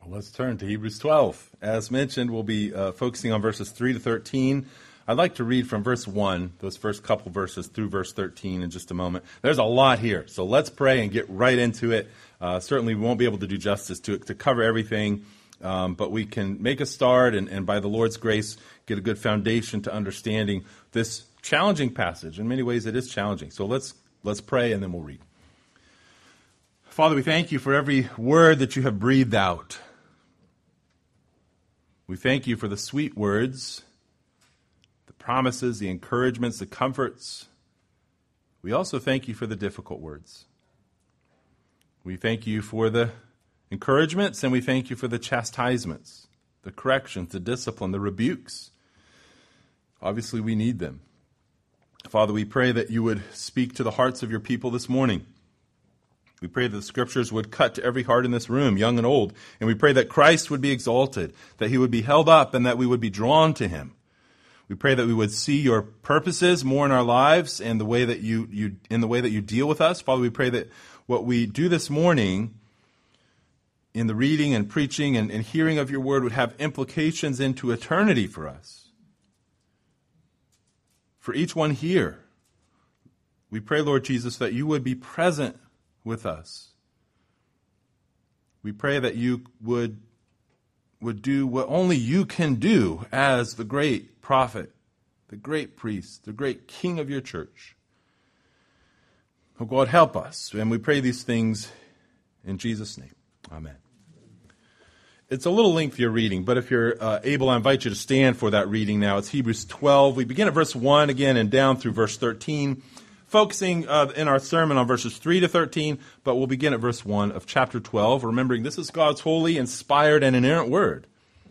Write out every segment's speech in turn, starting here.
Let's turn to Hebrews 12. As mentioned, we'll be focusing on verses 3 to 13. I'd like to read from verse 1, those first couple verses, through verse 13 in just a moment. There's a lot here, so let's pray and get right into it. Certainly we won't be able to do justice to it, to cover everything, but we can make a start and by the Lord's grace, get a good foundation to understanding this challenging passage. In many ways, it is challenging. So let's pray and then we'll read. Father, we thank you for every word that you have breathed out. We thank you for the sweet words, the promises, the encouragements, the comforts. We also thank you for the difficult words. We thank you for the encouragements, and we thank you for the chastisements, the corrections, the discipline, the rebukes. Obviously, we need them. Father, we pray that you would speak to the hearts of your people this morning. We pray that the Scriptures would cut to every heart in this room, young and old. And we pray that Christ would be exalted, that he would be held up, and that we would be drawn to him. We pray that we would see your purposes more in our lives and the way that you deal with us. Father, we pray that what we do this morning in the reading and preaching and hearing of your word would have implications into eternity for us. For each one here, we pray, Lord Jesus, that you would be present with us. We pray that you would do what only you can do as the great prophet, the great priest, the great king of your church. Oh God, help us. And we pray these things in Jesus' name. Amen. It's a little lengthier reading, but if you're able, I invite you to stand for that reading now. It's Hebrews 12. We begin at verse 1 again and down through verse 13. Focusing in our sermon on verses 3 to 13, but we'll begin at verse 1 of chapter 12, remembering this is God's holy, inspired, and inerrant word.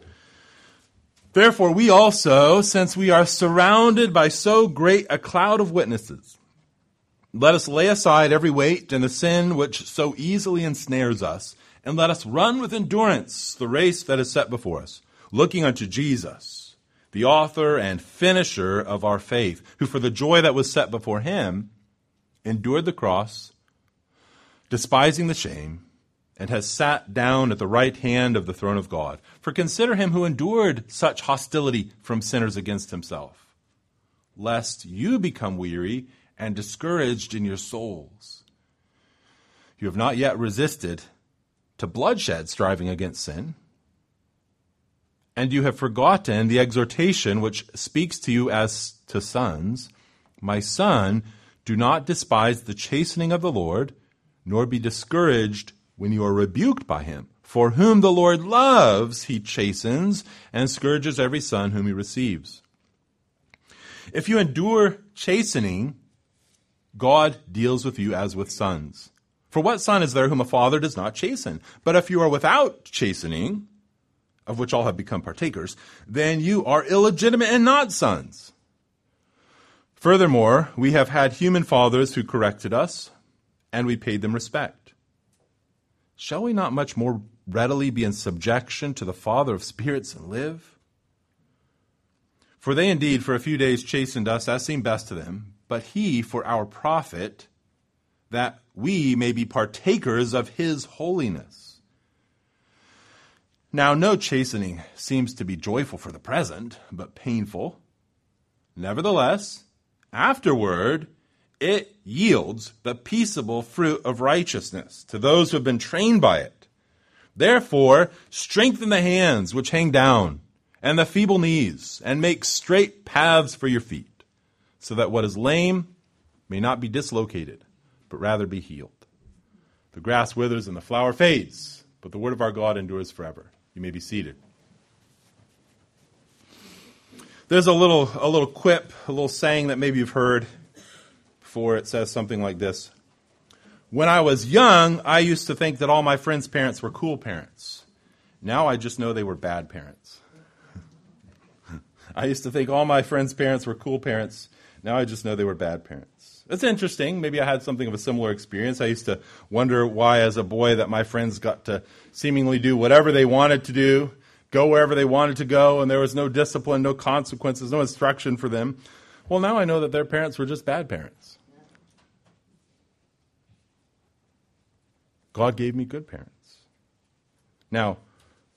Therefore, we also, since we are surrounded by so great a cloud of witnesses, let us lay aside every weight and the sin which so easily ensnares us, and let us run with endurance the race that is set before us, looking unto Jesus, the author and finisher of our faith, who for the joy that was set before him endured the cross, despising the shame, and has sat down at the right hand of the throne of God. For consider him who endured such hostility from sinners against himself, lest you become weary and discouraged in your souls. You have not yet resisted to bloodshed, striving against sin. And you have forgotten the exhortation which speaks to you as to sons. My son, do not despise the chastening of the Lord, nor be discouraged when you are rebuked by him. For whom the Lord loves, he chastens and scourges every son whom he receives. If you endure chastening, God deals with you as with sons. For what son is there whom a father does not chasten? But if you are without chastening, of which all have become partakers, then you are illegitimate and not sons. Furthermore, we have had human fathers who corrected us, and we paid them respect. Shall we not much more readily be in subjection to the Father of spirits and live? For they indeed for a few days chastened us as seemed best to them, but he for our profit, that we may be partakers of his holiness. Now, no chastening seems to be joyful for the present, but painful. Nevertheless, afterward, it yields the peaceable fruit of righteousness to those who have been trained by it. Therefore, strengthen the hands which hang down, and the feeble knees, and make straight paths for your feet, so that what is lame may not be dislocated, but rather be healed. The grass withers and the flower fades, but the word of our God endures forever. You may be seated. There's a little quip, a little saying that maybe you've heard before. It says something like this. When I was young, I used to think that all my friends' parents were cool parents. Now I just know they were bad parents. I used to think all my friends' parents were cool parents. Now I just know they were bad parents. That's interesting. Maybe I had something of a similar experience. I used to wonder why, as a boy, that my friends got to seemingly do whatever they wanted to do, go wherever they wanted to go, and there was no discipline, no consequences, no instruction for them. Well, now I know that their parents were just bad parents. God gave me good parents. Now,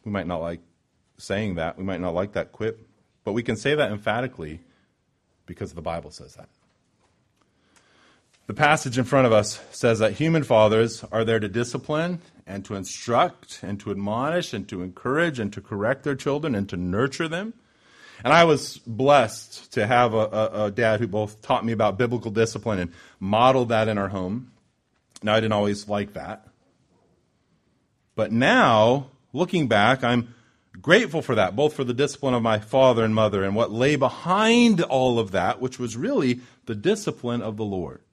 We might not like saying that. We might not like that quip. But we can say that emphatically because the Bible says that. The passage in front of us says that human fathers are there to discipline and to instruct and to admonish and to encourage and to correct their children and to nurture them. And I was blessed to have a dad who both taught me about biblical discipline and modeled that in our home. Now, I didn't always like that. But now, looking back, I'm grateful for that, both for the discipline of my father and mother and what lay behind all of that, which was really the discipline of the Lord.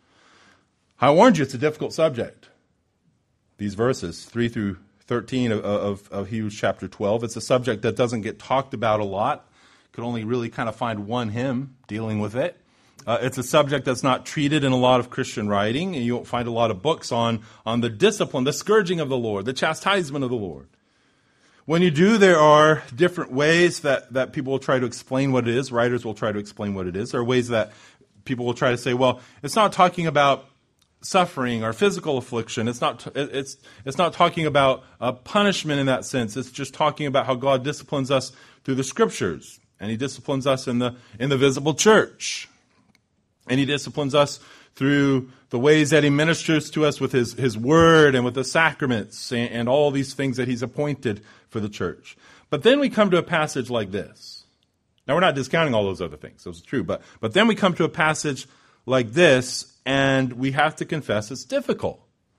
I warned you, it's a difficult subject. These verses, 3 through 13 of Hebrews chapter 12, it's a subject that doesn't get talked about a lot. Could only really kind of find one hymn dealing with it. It's a subject that's not treated in a lot of Christian writing, and you won't find a lot of books on the discipline, the scourging of the Lord, the chastisement of the Lord. When you do, there are different ways that people will try to explain what it is. Writers will try to explain what it is. There are ways that people will try to say, well, it's not talking about suffering or physical affliction. It's not talking about punishment in that sense. It's just talking about how God disciplines us through the Scriptures. And He disciplines us in the visible church. And He disciplines us through the ways that He ministers to us with His Word and with the sacraments and all these things that He's appointed for the church. But then we come to a passage like this. Now, we're not discounting all those other things. Those are true. But then we come to a passage like this, and we have to confess it's difficult.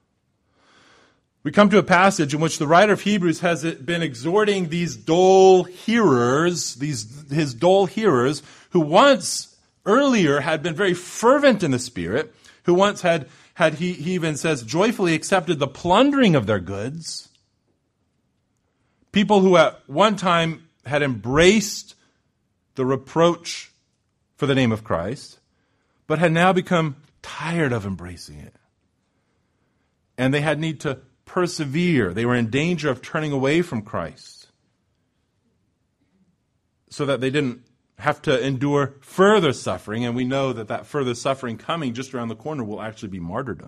We come to a passage in which the writer of Hebrews has been exhorting these dull hearers, his dull hearers, who once earlier had been very fervent in the Spirit, who once had he even says, joyfully accepted the plundering of their goods. People who at one time had embraced the reproach for the name of Christ, but had now become tired of embracing it. And they had need to persevere. They were in danger of turning away from Christ so that they didn't have to endure further suffering. And we know that further suffering coming just around the corner will actually be martyrdom.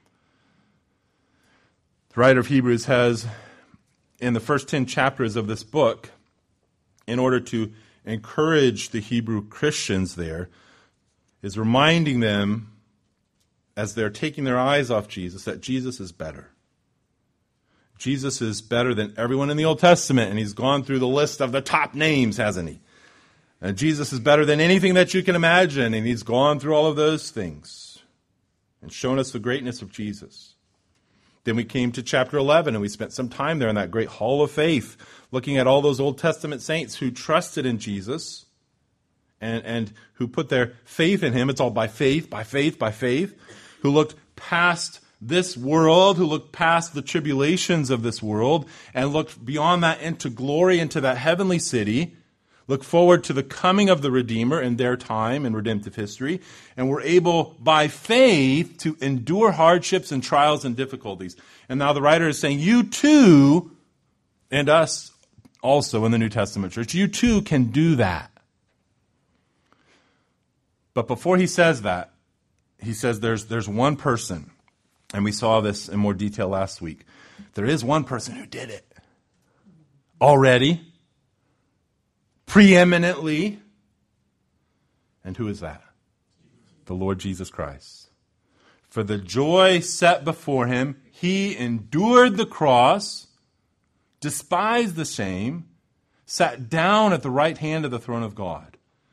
The writer of Hebrews has, in the first 10 chapters of this book, in order to encourage the Hebrew Christians there, is reminding them, as they're taking their eyes off Jesus, that Jesus is better. Jesus is better than everyone in the Old Testament, and He's gone through the list of the top names, hasn't He? And Jesus is better than anything that you can imagine, and He's gone through all of those things and shown us the greatness of Jesus. Then we came to chapter 11, and we spent some time there in that great hall of faith, looking at all those Old Testament saints who trusted in Jesus and who put their faith in Him. It's all by faith, by faith, by faith, who looked past this world, who looked past the tribulations of this world and looked beyond that into glory, into that heavenly city, look forward to the coming of the Redeemer in their time in redemptive history, and were able by faith to endure hardships and trials and difficulties. And now the writer is saying, you too, and us also in the New Testament church, you too can do that. But before he says that, he says there's one person, and we saw this in more detail last week. There is one person who did it already, preeminently. And who is that? The Lord Jesus Christ. For the joy set before Him, He endured the cross, despised the shame, sat down at the right hand of the throne of God.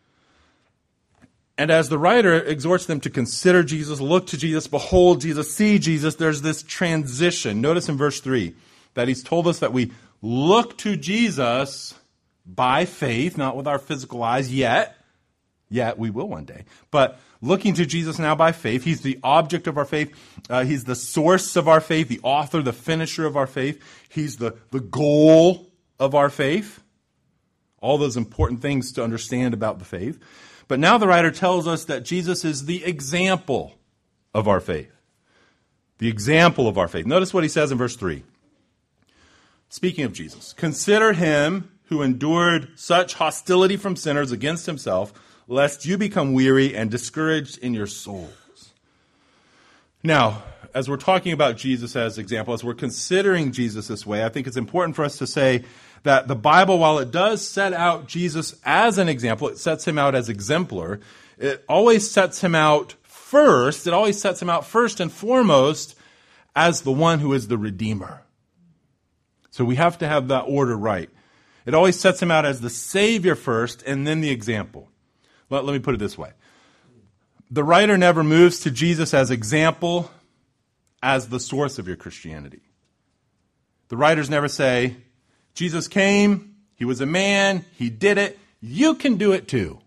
And as the writer exhorts them to consider Jesus, look to Jesus, behold Jesus, see Jesus, there's this transition. Notice in verse 3 that he's told us that we look to Jesus by faith, not with our physical eyes yet. Yet we will one day. But looking to Jesus now by faith. He's the object of our faith. He's the source of our faith, the author, the finisher of our faith. He's the goal of our faith. All those important things to understand about the faith. But now the writer tells us that Jesus is the example of our faith. The example of our faith. Notice what he says in verse 3. Speaking of Jesus, consider Him who endured such hostility from sinners against Himself, lest you become weary and discouraged in your souls. Now, as we're talking about Jesus as example, as we're considering Jesus this way, I think it's important for us to say that the Bible, while it does set out Jesus as an example, it sets him out as exemplar, it always sets him out first, it always sets him out first and foremost as the one who is the Redeemer. So we have to have that order right. It always sets him out as the Savior first and then the example. Let me put it this way. The writer never moves to Jesus as example as the source of your Christianity. The writers never say, Jesus came, he was a man, he did it, you can do it too.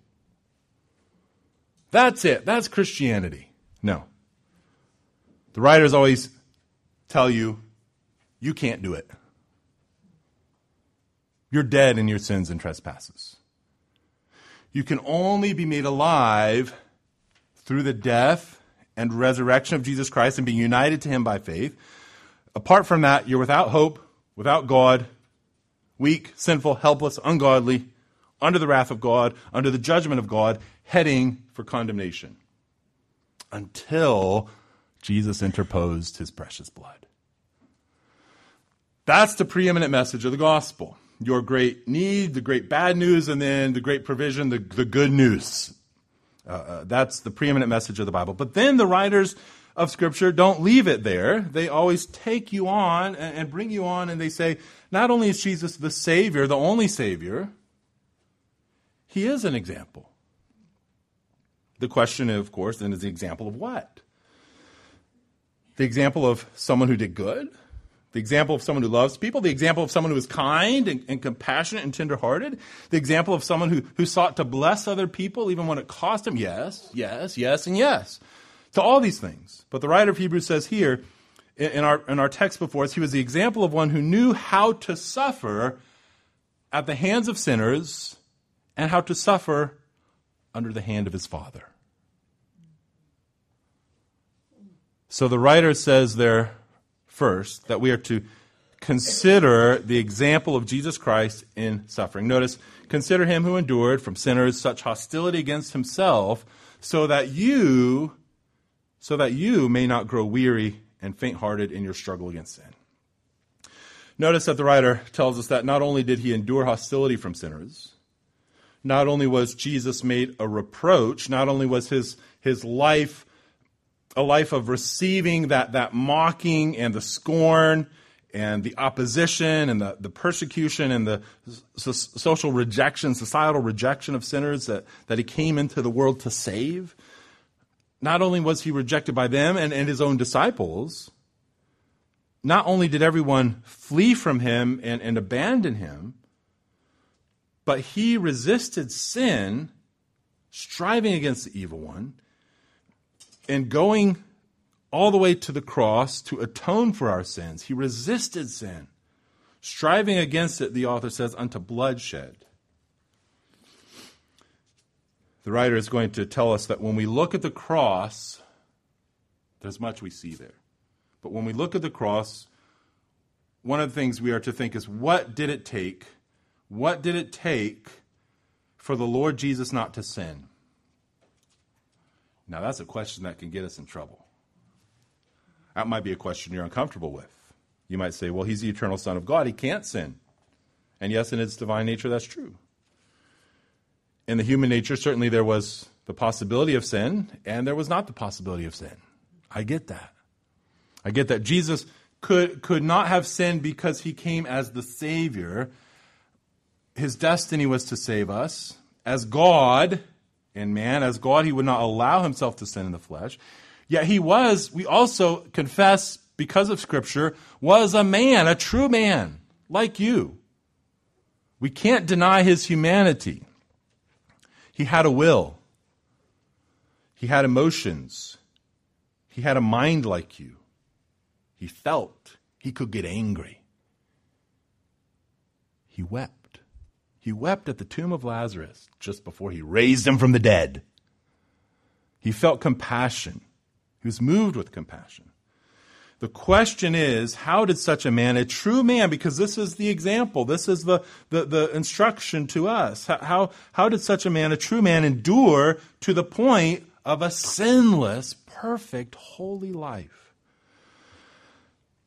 That's it. That's Christianity. No. The writers always tell you, you can't do it. You're dead in your sins and trespasses. You can only be made alive through the death and resurrection of Jesus Christ and being united to him by faith. Apart from that, you're without hope, without God, weak, sinful, helpless, ungodly, under the wrath of God, under the judgment of God, heading for condemnation. Until Jesus interposed his precious blood. That's the preeminent message of the gospel. Your great need, the great bad news, and then the great provision, the good news. That's the preeminent message of the Bible. But then the writers of Scripture don't leave it there. They always take you on and bring you on, and they say, not only is Jesus the Savior, the only Savior, he is an example. The question, of course, then is the example of what? The example of someone who did good? The example of someone who loves people? The example of someone who is kind and compassionate and tenderhearted? The example of someone who sought to bless other people even when it cost him? Yes, yes, yes, and yes. To all these things. But the writer of Hebrews says here, in our text before us, he was the example of one who knew how to suffer at the hands of sinners and how to suffer under the hand of his Father. So the writer says there first that we are to consider the example of Jesus Christ in suffering. Notice, consider him who endured from sinners such hostility against himself so that you may not grow weary and faint-hearted in your struggle against sin. Notice that the writer tells us that not only did he endure hostility from sinners, not only was Jesus made a reproach, not only was his life a life of receiving that mocking and the scorn and the opposition and the persecution and the social rejection, societal rejection of sinners that he came into the world to save. Not only was he rejected by them and his own disciples, not only did everyone flee from him and abandon him, but he resisted sin, striving against the evil one, and going all the way to the cross to atone for our sins. He resisted sin, striving against it, the author says, unto bloodshed. The writer is going to tell us that when we look at the cross, there's much we see there. But when we look at the cross, one of the things we are to think is, what did it take? What did it take for the Lord Jesus not to sin? Now, that's a question that can get us in trouble. That might be a question you're uncomfortable with. You might say, well, he's the eternal Son of God. He can't sin. And yes, in his divine nature, that's true. In the human nature, certainly there was the possibility of sin, and there was not the possibility of sin. I get that. I get that. Jesus could not have sinned because he came as the Savior. His destiny was to save us. As God and man, as God, he would not allow himself to sin in the flesh. Yet he was, we also confess, because of Scripture, was a man, a true man, like you. We can't deny his humanity. He had a will. He had emotions. He had a mind like you. He felt. He could get angry. He wept. He wept at the tomb of Lazarus just before he raised him from the dead. He felt compassion. He was moved with compassion. The question is, how did such a man, a true man, because this is the example, this is the instruction to us, how did such a man, a true man, endure to the point of a sinless, perfect, holy life?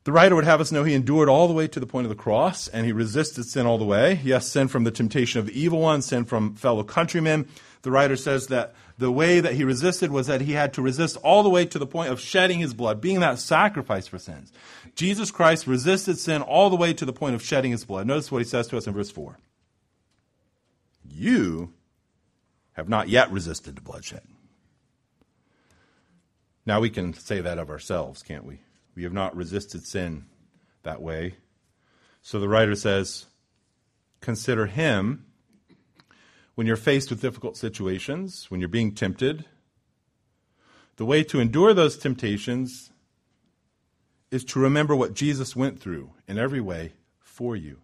The writer would have us know he endured all the way to the point of the cross, and he resisted sin all the way. Yes, sin from the temptation of the evil one, sin from fellow countrymen. The writer says that the way that he resisted was that he had to resist all the way to the point of shedding his blood, being that sacrifice for sins. Jesus Christ resisted sin all the way to the point of shedding his blood. Notice what he says to us in verse 4. You have not yet resisted the bloodshed. Now we can say that of ourselves, can't we? We have not resisted sin that way. So the writer says, consider him when you're faced with difficult situations, when you're being tempted. The way to endure those temptations is to remember what Jesus went through in every way for you.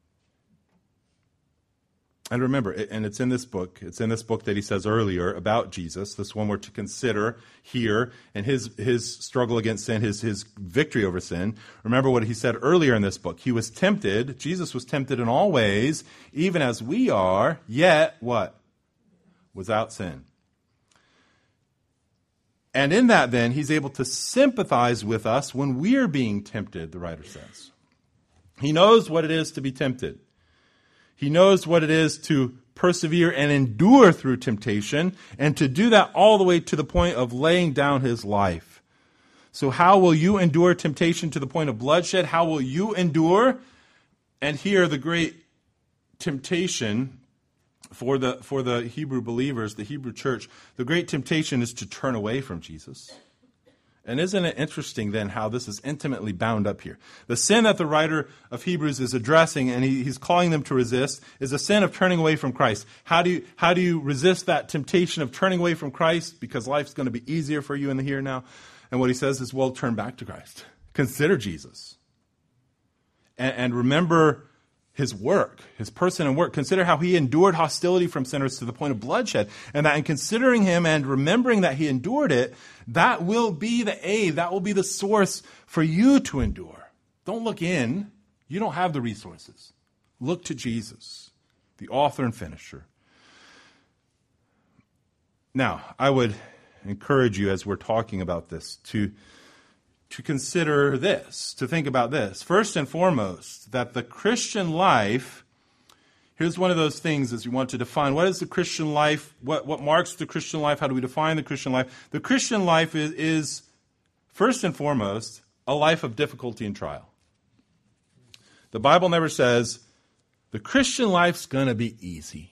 And remember, and it's in this book that he says earlier about Jesus, this one we're to consider here, and his struggle against sin, his victory over sin. Remember what he said earlier in this book. He was tempted, Jesus was tempted in all ways, even as we are, yet what? Without sin. And in that then, he's able to sympathize with us when we're being tempted, the writer says. He knows what it is to be tempted. He knows what it is to persevere and endure through temptation, and to do that all the way to the point of laying down his life. So how will you endure temptation to the point of bloodshed? How will you endure? And here the great temptation for the Hebrew believers, the Hebrew church, the great temptation is to turn away from Jesus. And isn't it interesting then how this is intimately bound up here? The sin that the writer of Hebrews is addressing and he's calling them to resist is a sin of turning away from Christ. How do you resist that temptation of turning away from Christ? Because life's going to be easier for you in the here and now. And what he says is, well, turn back to Christ. Consider Jesus. And remember his work, his person and work. Consider how he endured hostility from sinners to the point of bloodshed. And that in considering him and remembering that he endured it, that will be the aid, that will be the source for you to endure. Don't look in. You don't have the resources. Look to Jesus, the author and finisher. Now, I would encourage you as we're talking about this to consider this, to think about this. First and foremost, that the Christian life, here's one of those things as we want to define. What is the Christian life? What marks the Christian life? How do we define the Christian life? The Christian life is first and foremost, a life of difficulty and trial. The Bible never says, the Christian life's going to be easy.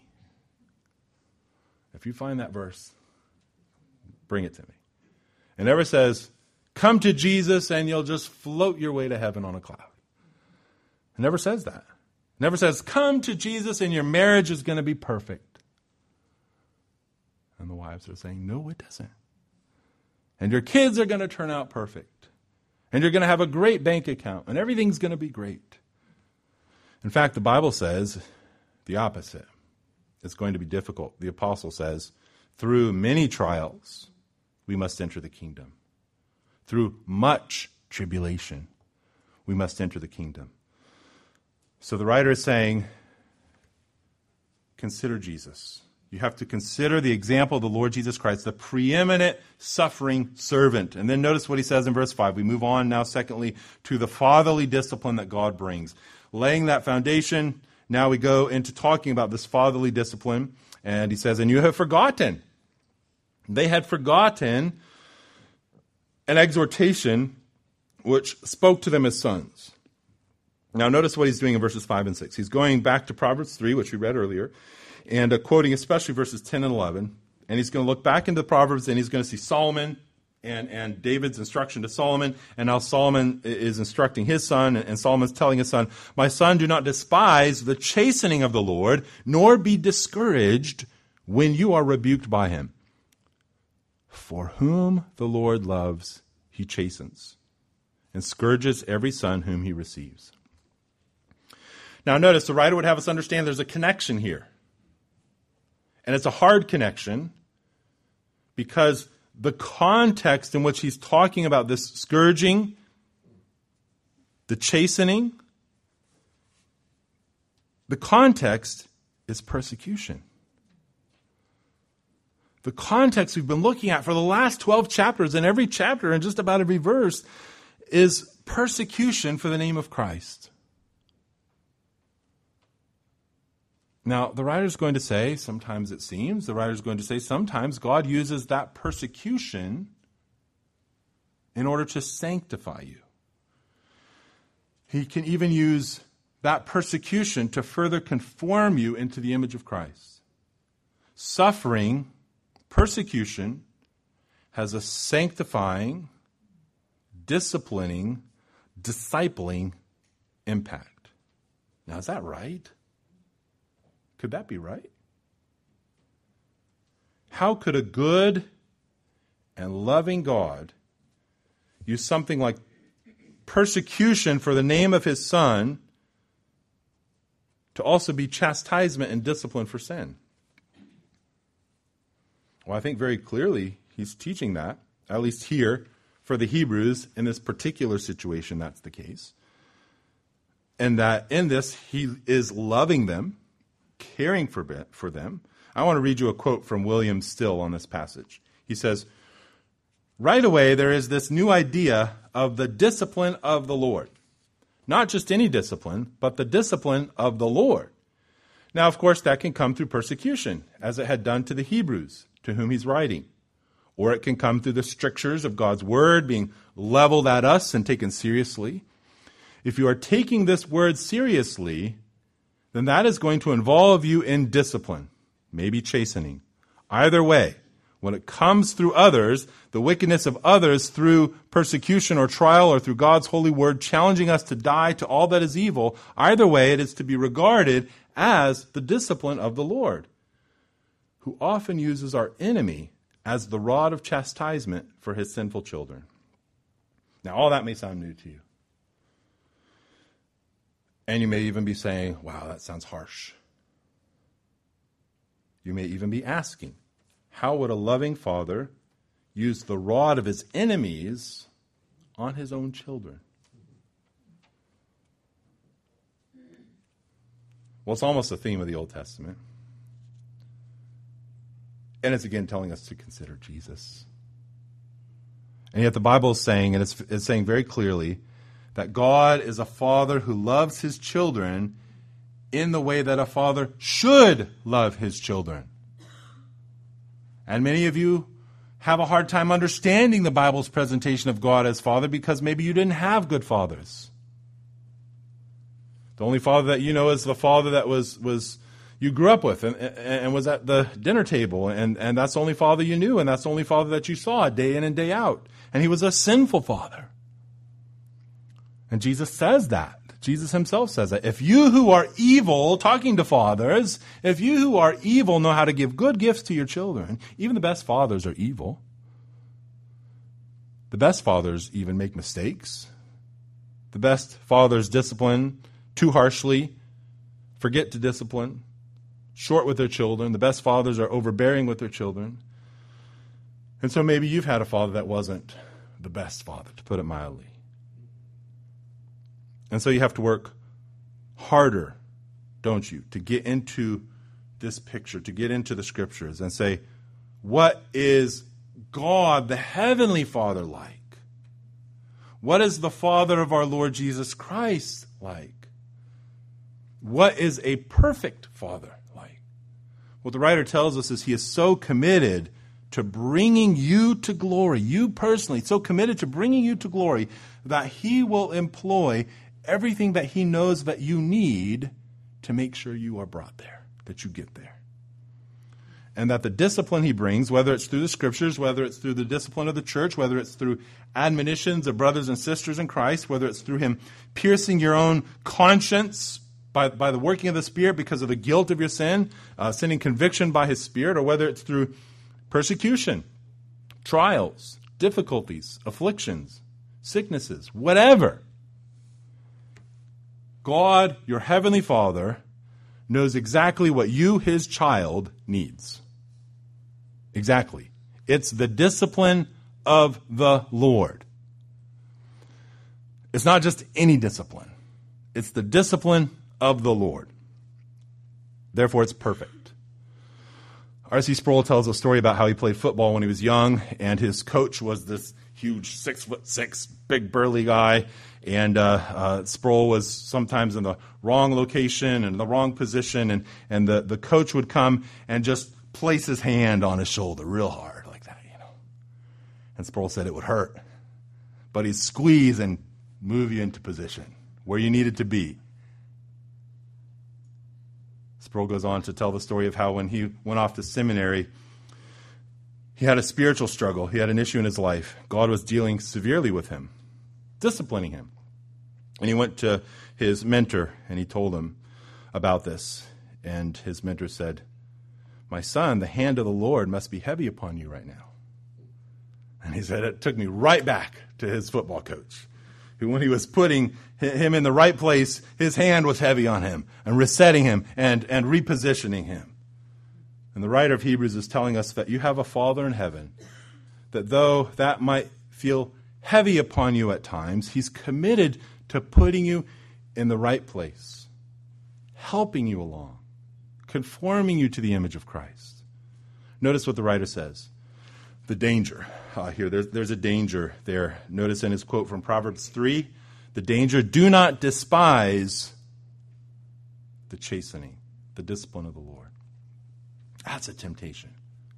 If you find that verse, bring it to me. It never says, come to Jesus and you'll just float your way to heaven on a cloud. It never says that. It never says, come to Jesus and your marriage is going to be perfect. And the wives are saying, no, it doesn't. And your kids are going to turn out perfect. And you're going to have a great bank account. And everything's going to be great. In fact, the Bible says the opposite. It's going to be difficult. The apostle says, through many trials, we must enter the kingdom. Through much tribulation, we must enter the kingdom. So the writer is saying, consider Jesus. You have to consider the example of the Lord Jesus Christ, the preeminent suffering servant. And then notice what he says in verse 5. We move on now, secondly, to the fatherly discipline that God brings. Laying that foundation, now we go into talking about this fatherly discipline. And he says, and you have forgotten. They had forgotten an exhortation which spoke to them as sons. Now notice what he's doing in verses 5 and 6. He's going back to Proverbs 3, which we read earlier, and quoting especially verses 10 and 11. And he's going to look back into the Proverbs, and he's going to see Solomon and David's instruction to Solomon, and now Solomon is instructing his son, and Solomon's telling his son, my son, do not despise the chastening of the Lord, nor be discouraged when you are rebuked by him. For whom the Lord loves, he chastens, and scourges every son whom he receives. Now notice, the writer would have us understand there's a connection here. And it's a hard connection because the context in which he's talking about this scourging, the chastening, the context is persecution. The context we've been looking at for the last 12 chapters, and every chapter and just about every verse is persecution for the name of Christ. Now, the writer's going to say, sometimes it seems, sometimes God uses that persecution in order to sanctify you. He can even use that persecution to further conform you into the image of Christ. Suffering, persecution, has a sanctifying, disciplining, discipling impact. Now, is that right? Could that be right? How could a good and loving God use something like persecution for the name of his Son to also be chastisement and discipline for sin? Well, I think very clearly he's teaching that, at least here, for the Hebrews, in this particular situation, that's the case. And that in this, he is loving them, caring for them. I want to read you a quote from William Still on this passage. He says, "Right away, there is this new idea of the discipline of the Lord. Not just any discipline, but the discipline of the Lord. Now, of course, that can come through persecution, as it had done to the Hebrews, to whom he's writing. Or it can come through the strictures of God's word being leveled at us and taken seriously. If you are taking this word seriously, then that is going to involve you in discipline, maybe chastening. Either way, when it comes through others, the wickedness of others through persecution or trial or through God's holy word challenging us to die to all that is evil, either way it is to be regarded as the discipline of the Lord, who often uses our enemy as the rod of chastisement for his sinful children." Now, all that may sound new to you. And you may even be saying, wow, that sounds harsh. You may even be asking, how would a loving father use the rod of his enemies on his own children? Well, it's almost a theme of the Old Testament. And it's again telling us to consider Jesus. And yet the Bible is saying, and it's saying very clearly, that God is a father who loves his children in the way that a father should love his children. And many of you have a hard time understanding the Bible's presentation of God as father because maybe you didn't have good fathers. The only father that you know is the father that was you grew up with and was at the dinner table, and that's the only father you knew, and that's the only father that you saw day in and day out. And he was a sinful father. And Jesus says that. Jesus himself says that. If you who are evil, talking to fathers, if you who are evil know how to give good gifts to your children, even the best fathers are evil. The best fathers even make mistakes. The best fathers discipline too harshly, forget to discipline, short with their children. The best fathers are overbearing with their children. And so maybe you've had a father that wasn't the best father, to put it mildly. And so you have to work harder, don't you, to get into this picture, to get into the scriptures and say, what is God, the heavenly Father, like? What is the Father of our Lord Jesus Christ like? What is a perfect Father like? What the writer tells us is he is so committed to bringing you to glory, you personally, so committed to bringing you to glory that he will employ everything that he knows that you need to make sure you are brought there, that you get there. And that the discipline he brings, whether it's through the scriptures, whether it's through the discipline of the church, whether it's through admonitions of brothers and sisters in Christ, whether it's through him piercing your own conscience by the working of the Spirit because of the guilt of your sin, sending conviction by his Spirit, or whether it's through persecution, trials, difficulties, afflictions, sicknesses, whatever. God, your heavenly Father, knows exactly what you, his child, needs. Exactly. It's the discipline of the Lord. It's not just any discipline. It's the discipline of the Lord. Therefore, it's perfect. R.C. Sproul tells a story about how he played football when he was young, and his coach was this huge 6'6", big burly guy, And Sproul was sometimes in the wrong location and the wrong position, and the coach would come and just place his hand on his shoulder real hard like that, And Sproul said it would hurt. But he'd squeeze and move you into position where you needed to be. Sproul goes on to tell the story of how when he went off to seminary, he had a spiritual struggle. He had an issue in his life. God was dealing severely with him, disciplining him. And he went to his mentor and he told him about this. And his mentor said, "My son, the hand of the Lord must be heavy upon you right now." And he said, it took me right back to his football coach, who when he was putting him in the right place, his hand was heavy on him and resetting him and repositioning him. And the writer of Hebrews is telling us that you have a Father in heaven, that though that might feel heavy upon you at times, he's committed to putting you in the right place, helping you along, conforming you to the image of Christ. Notice what the writer says. The danger. Here, there's a danger there. Notice in his quote from Proverbs 3, the danger, do not despise the chastening, the discipline of the Lord. That's a temptation.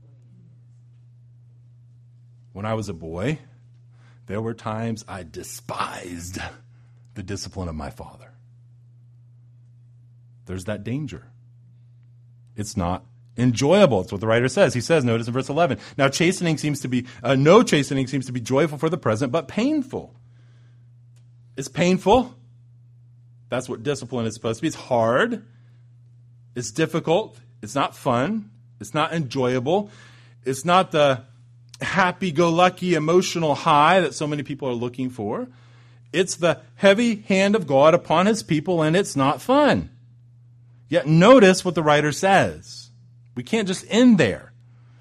When I was a boy, there were times I despised the discipline of my father. There's that danger. It's not enjoyable. It's what the writer says. He says, notice in verse 11, now no chastening seems to be joyful for the present, but painful. It's painful. That's what discipline is supposed to be. It's hard. It's difficult. It's not fun. It's not enjoyable. It's not the happy-go-lucky emotional high that so many people are looking for. It's the heavy hand of God upon his people, and it's not fun. Yet notice what the writer says. We can't just end there.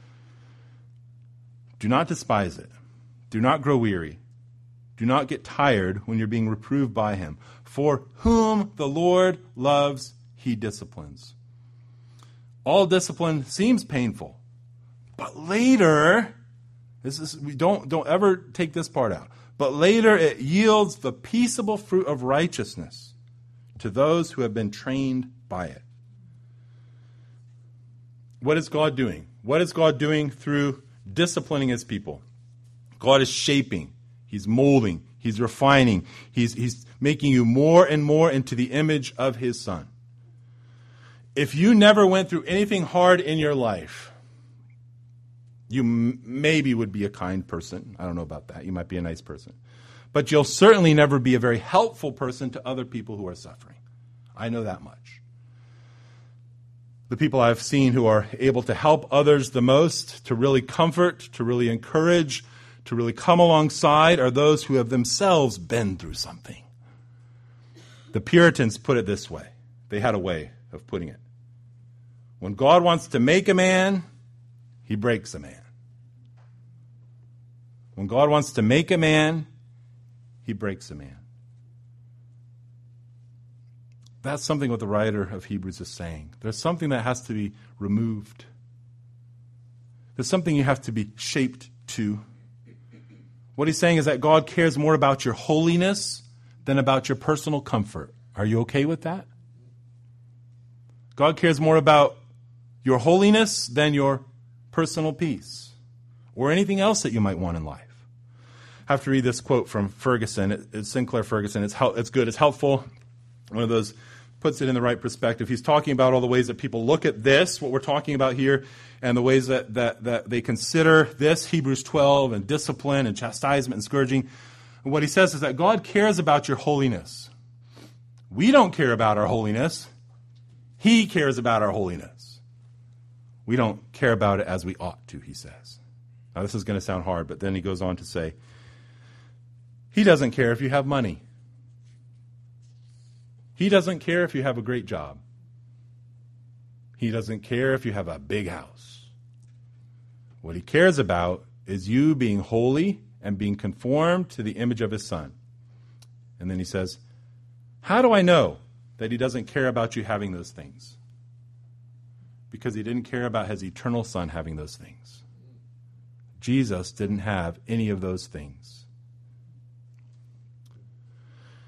Do not despise it. Do not grow weary. Do not get tired when you're being reproved by him. For whom the Lord loves, he disciplines. All discipline seems painful, but later, don't ever take this part out. But later it yields the peaceable fruit of righteousness to those who have been trained by it. What is God doing? What is God doing through disciplining his people? God is shaping. He's molding. He's refining. He's making you more and more into the image of his Son. If you never went through anything hard in your life, you maybe would be a kind person. I don't know about that. You might be a nice person. But you'll certainly never be a very helpful person to other people who are suffering. I know that much. The people I've seen who are able to help others the most, to really comfort, to really encourage, to really come alongside, are those who have themselves been through something. The Puritans put it this way. They had a way of putting it. When God wants to make a man, he breaks a man. When God wants to make a man, he breaks a man. That's something what the writer of Hebrews is saying. There's something that has to be removed. There's something you have to be shaped to. What he's saying is that God cares more about your holiness than about your personal comfort. Are you okay with that? God cares more about your holiness than your personal peace or anything else that you might want in life. I have to read this quote from Ferguson. It's Sinclair Ferguson. It's good. It's helpful. One of those puts it in the right perspective. He's talking about all the ways that people look at this, what we're talking about here, and the ways that they consider this, Hebrews 12, and discipline and chastisement and scourging. And what he says is that God cares about your holiness. We don't care about our holiness. He cares about our holiness. We don't care about it as we ought to, he says. Now, this is going to sound hard, but then he goes on to say, he doesn't care if you have money. He doesn't care if you have a great job. He doesn't care if you have a big house. What he cares about is you being holy and being conformed to the image of his Son. And then he says, how do I know that he doesn't care about you having those things? Because he didn't care about his eternal Son having those things. Jesus didn't have any of those things.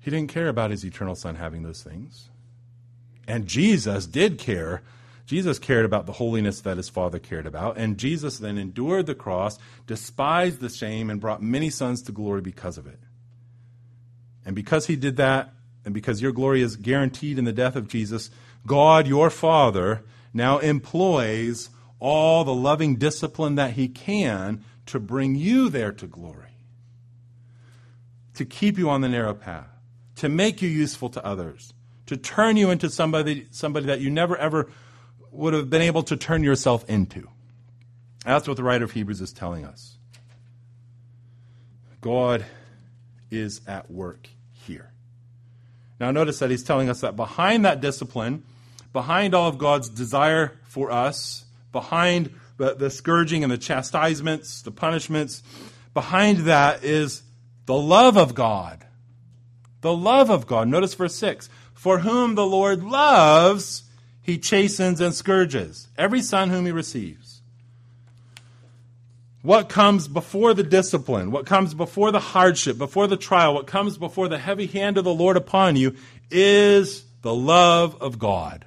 He didn't care about his eternal Son having those things. And Jesus did care. Jesus cared about the holiness that his Father cared about. And Jesus then endured the cross, despised the shame, and brought many sons to glory because of it. And because he did that, and because your glory is guaranteed in the death of Jesus, God, your Father, now employs all the loving discipline that he can to bring you there to glory, to keep you on the narrow path, to make you useful to others, to turn you into somebody that you never ever would have been able to turn yourself into. That's what the writer of Hebrews is telling us. God is at work here. Now notice that he's telling us that behind that discipline, behind all of God's desire for us, behind the scourging and the chastisements, the punishments, behind that is the love of God. The love of God. Notice verse 6. For whom the Lord loves, he chastens and scourges every son whom he receives. What comes before the discipline, what comes before the hardship, before the trial, what comes before the heavy hand of the Lord upon you is the love of God.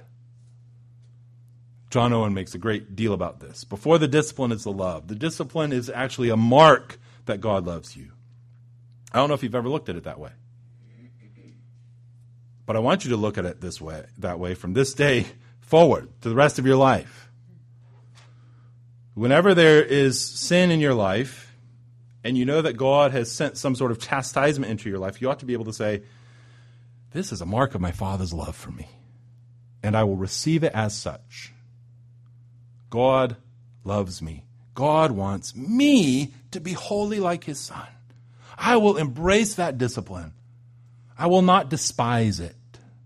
John Owen makes a great deal about this. Before the discipline is the love. The discipline is actually a mark that God loves you. I don't know if you've ever looked at it that way. But I want you to look at it that way from this day forward to the rest of your life. Whenever there is sin in your life, and you know that God has sent some sort of chastisement into your life, you ought to be able to say, this is a mark of my Father's love for me, and I will receive it as such. God loves me. God wants me to be holy like his Son. I will embrace that discipline. I will not despise it.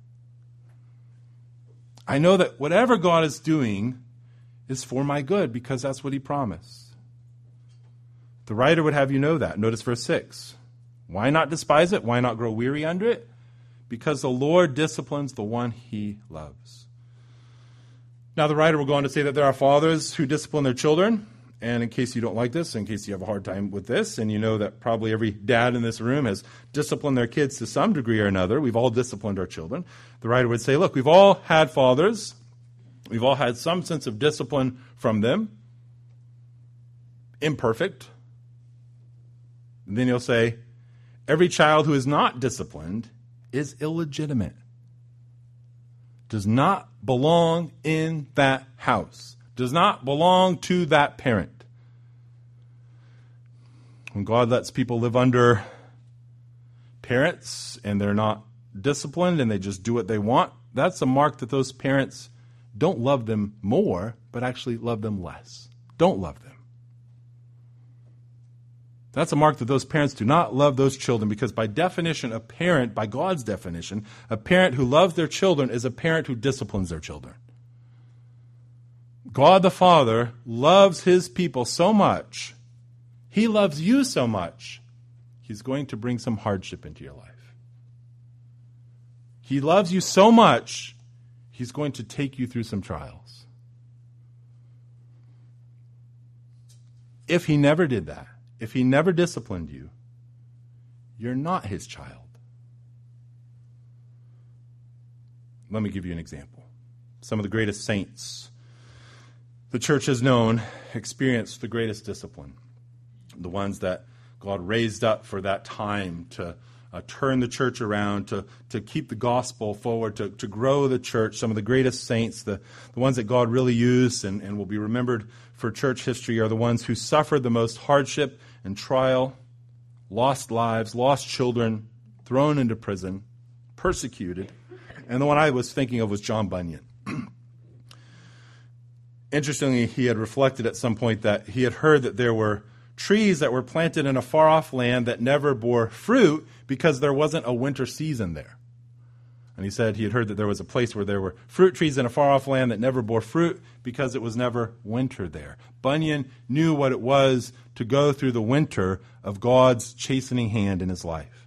I know that whatever God is doing is for my good because that's what he promised. The writer would have you know that. Notice verse 6. Why not despise it? Why not grow weary under it? Because the Lord disciplines the one he loves. Now the writer will go on to say that there are fathers who discipline their children. And in case you don't like this, in case you have a hard time with this, and you know that probably every dad in this room has disciplined their kids to some degree or another. We've all disciplined our children. The writer would say, look, we've all had fathers. We've all had some sense of discipline from them. Imperfect. And then he'll say, every child who is not disciplined is illegitimate. Does not belong in that house. Does not belong to that parent. When God lets people live under parents and they're not disciplined and they just do what they want, that's a mark that those parents don't love them more, but actually love them less. Don't love them. That's a mark that those parents do not love those children because by definition, a parent, by God's definition, a parent who loves their children is a parent who disciplines their children. God the Father loves his people so much. He loves you so much. He's going to bring some hardship into your life. He loves you so much. He's going to take you through some trials. If he never did that, if he never disciplined you, you're not his child. Let me give you an example. Some of the greatest saints the church has known experienced the greatest discipline. The ones that God raised up for that time to turn the church around, to keep the gospel forward, to grow the church. Some of the greatest saints, the ones that God really used and will be remembered for church history are the ones who suffered the most hardship and trial, lost lives, lost children, thrown into prison, persecuted. And the one I was thinking of was John Bunyan. Interestingly, he had reflected at some point that he had heard that there were trees that were planted in a far-off land that never bore fruit because there wasn't a winter season there. And he said he had heard that there was a place where there were fruit trees in a far-off land that never bore fruit because it was never winter there. Bunyan knew what it was to go through the winter of God's chastening hand in his life.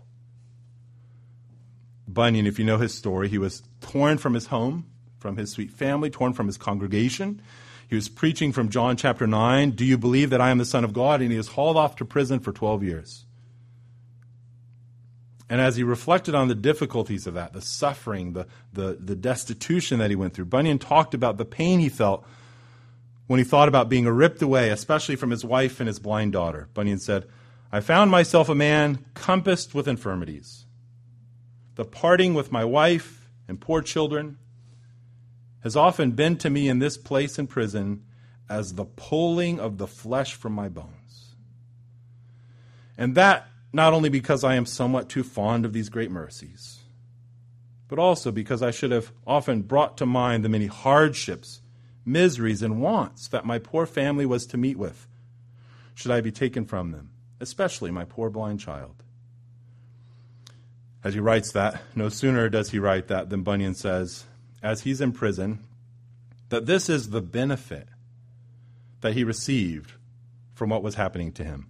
Bunyan, if you know his story, he was torn from his home, from his sweet family, torn from his congregation. He was preaching from John chapter 9, do you believe that I am the Son of God? And he was hauled off to prison for 12 years. And as he reflected on the difficulties of that, the suffering, the destitution that he went through, Bunyan talked about the pain he felt when he thought about being ripped away, especially from his wife and his blind daughter. Bunyan said, "I found myself a man compassed with infirmities. The parting with my wife and poor children has often been to me in this place in prison as the pulling of the flesh from my bones. And that not only because I am somewhat too fond of these great mercies, but also because I should have often brought to mind the many hardships, miseries, and wants that my poor family was to meet with, should I be taken from them, especially my poor blind child." As he writes that, no sooner does he write that than Bunyan says, as he's in prison, that this is the benefit that he received from what was happening to him.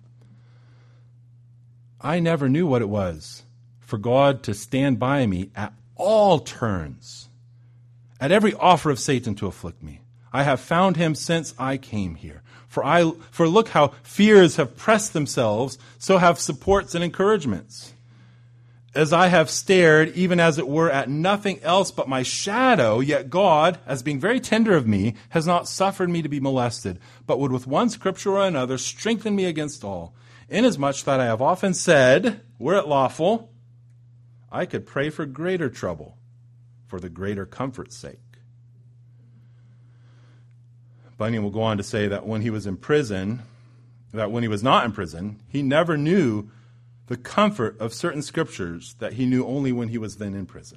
"I never knew what it was for God to stand by me at all turns, at every offer of Satan to afflict me. I have found him since I came here. For look how fears have pressed themselves, so have supports and encouragements. As I have stared, even as it were, at nothing else but my shadow, yet God, as being very tender of me, has not suffered me to be molested, but would with one scripture or another strengthen me against all. Inasmuch that I have often said, were it lawful, I could pray for greater trouble, for the greater comfort's sake." Bunyan will go on to say that when he was in prison, that when he was not in prison, he never knew the comfort of certain scriptures that he knew only when he was then in prison.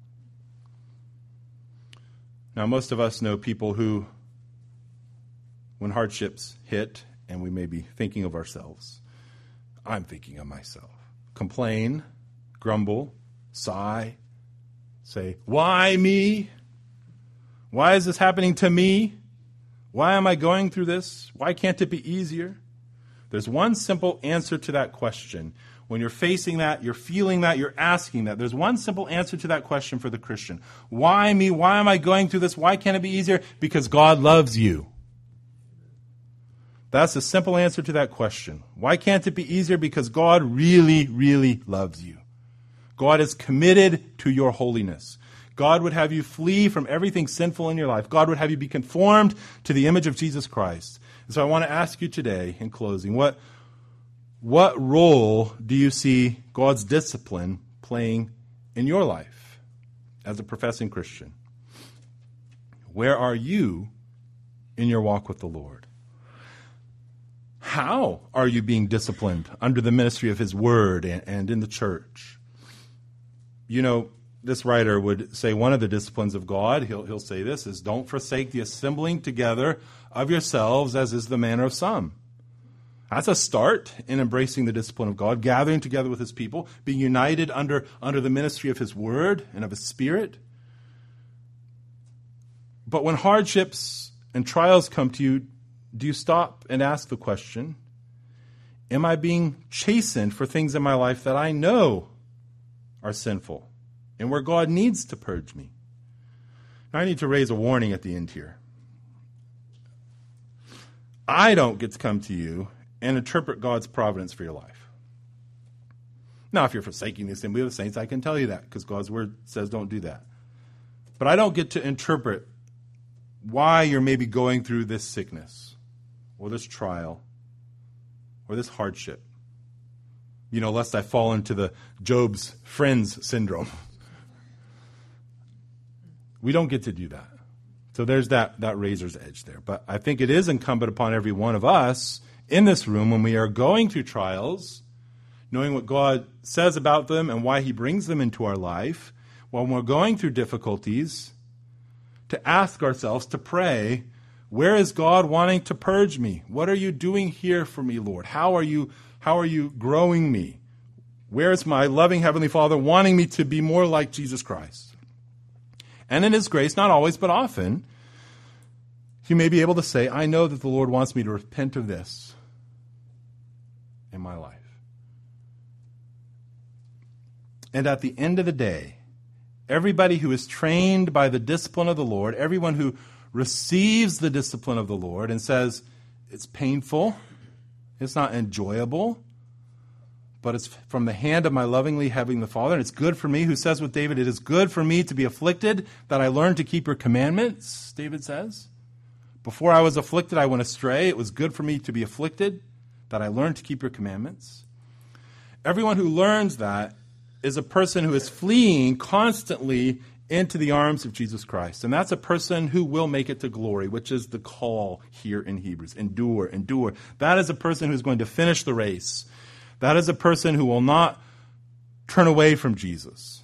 Now, most of us know people who, when hardships hit, and we may be thinking of ourselves, I'm thinking of myself, complain, grumble, sigh, say, "Why me? Why is this happening to me? Why am I going through this? Why can't it be easier?" There's one simple answer to that question. When you're facing that, you're feeling that, you're asking that. There's one simple answer to that question for the Christian. Why me? Why am I going through this? Why can't it be easier? Because God loves you. That's the simple answer to that question. Why can't it be easier? Because God really, really loves you. God is committed to your holiness. God would have you flee from everything sinful in your life. God would have you be conformed to the image of Jesus Christ. And so I want to ask you today, in closing, what role do you see God's discipline playing in your life as a professing Christian? Where are you in your walk with the Lord? How are you being disciplined under the ministry of His Word and in the church? You know, this writer would say one of the disciplines of God, he'll say this, is don't forsake the assembling together of yourselves as is the manner of some. That's a start in embracing the discipline of God, gathering together with His people, being united under the ministry of His Word and of His Spirit. But when hardships and trials come to you, do you stop and ask the question, am I being chastened for things in my life that I know are sinful and where God needs to purge me? Now, I need to raise a warning at the end here. I don't get to come to you and interpret God's providence for your life. Now, if you're forsaking the assembly of the saints, I can tell you that because God's Word says don't do that. But I don't get to interpret why you're maybe going through this sickness or this trial or this hardship. You know, lest I fall into the Job's friends syndrome. We don't get to do that. So there's that razor's edge there. But I think it is incumbent upon every one of us in this room when we are going through trials, knowing what God says about them and why He brings them into our life, when we're going through difficulties, to ask ourselves, to pray, where is God wanting to purge me? What are you doing here for me, Lord? How are you growing me? Where is my loving Heavenly Father wanting me to be more like Jesus Christ? And in His grace, not always, but often, you may be able to say, I know that the Lord wants me to repent of this in my life. And at the end of the day, everybody who is trained by the discipline of the Lord, everyone who receives the discipline of the Lord and says, it's painful, it's not enjoyable, but it's from the hand of my lovingly heavenly Father. And it's good for me, who says with David, it is good for me to be afflicted, that I learn to keep your commandments, David says. Before I was afflicted, I went astray. It was good for me to be afflicted, that I learned to keep your commandments. Everyone who learns that is a person who is fleeing constantly into the arms of Jesus Christ. And that's a person who will make it to glory, which is the call here in Hebrews. Endure, endure. That is a person who's going to finish the race. That is a person who will not turn away from Jesus.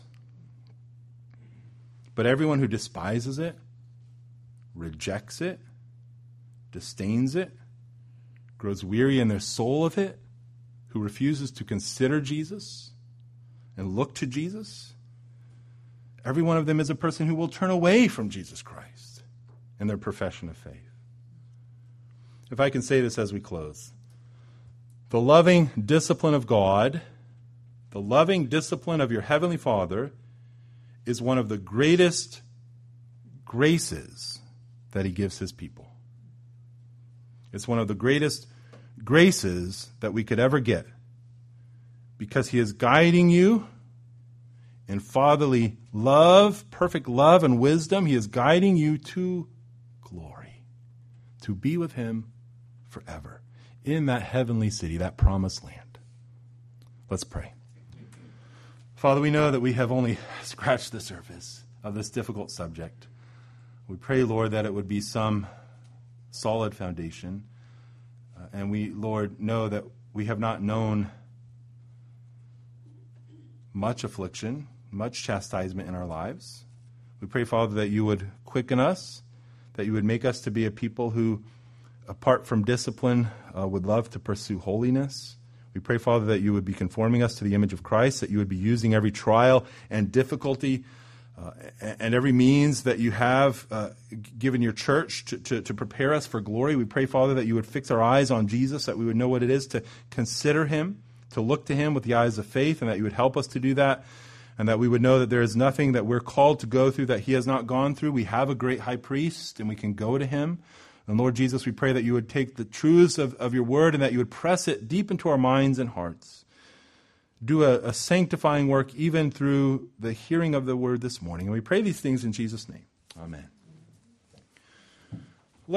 But everyone who despises it, rejects it, disdains it, grows weary in their soul of it, who refuses to consider Jesus and look to Jesus, every one of them is a person who will turn away from Jesus Christ in their profession of faith. If I can say this as we close, the loving discipline of God, the loving discipline of your Heavenly Father, is one of the greatest graces that He gives His people. It's one of the greatest graces that we could ever get, because He is guiding you in fatherly love, perfect love and wisdom. He is guiding you to glory, to be with Him forever in that heavenly city, that promised land. Let's pray. Father, we know that we have only scratched the surface of this difficult subject. We pray, Lord, that it would be some solid foundation. And we, Lord, know that we have not known much affliction, much chastisement in our lives. We pray, Father, that you would quicken us, that you would make us to be a people who, apart from discipline, would love to pursue holiness. We pray, Father, that you would be conforming us to the image of Christ, that you would be using every trial and difficulty and every means that you have given your church to prepare us for glory. We pray, Father, that you would fix our eyes on Jesus, that we would know what it is to consider Him, to look to Him with the eyes of faith, and that you would help us to do that, and that we would know that there is nothing that we're called to go through that He has not gone through. We have a great high priest, and we can go to Him. And Lord Jesus, we pray that you would take the truths of your word and that you would press it deep into our minds and hearts. Do a sanctifying work even through the hearing of the word this morning. And we pray these things in Jesus' name. Amen.